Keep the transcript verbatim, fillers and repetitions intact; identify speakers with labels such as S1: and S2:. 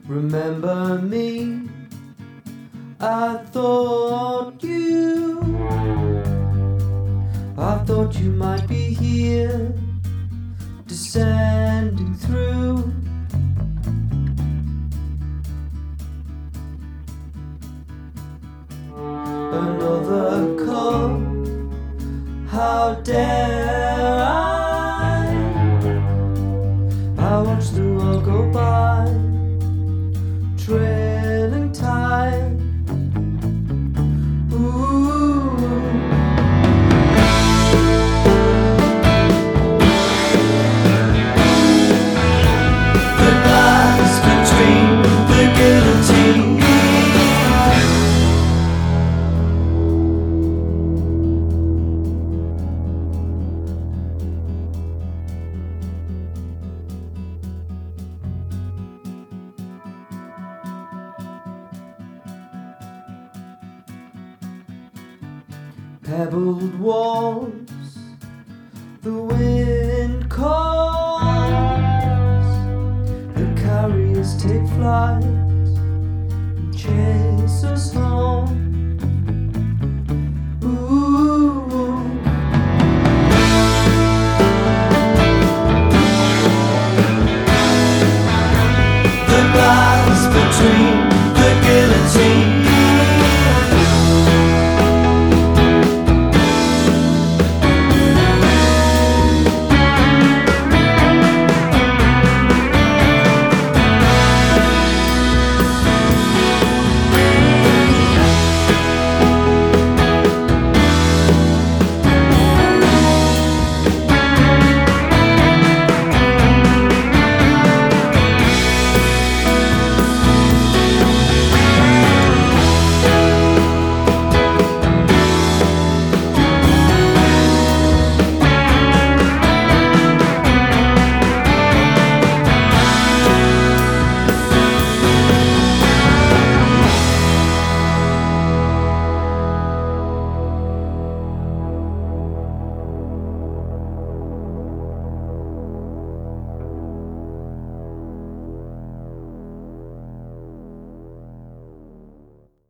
S1: Remember me? I thought you I thought you might be here, descending through another cup. How dare I? I watch the world go by, trailing tide. Pebbled walls, the wind calls, the carriers take flight and chase us home.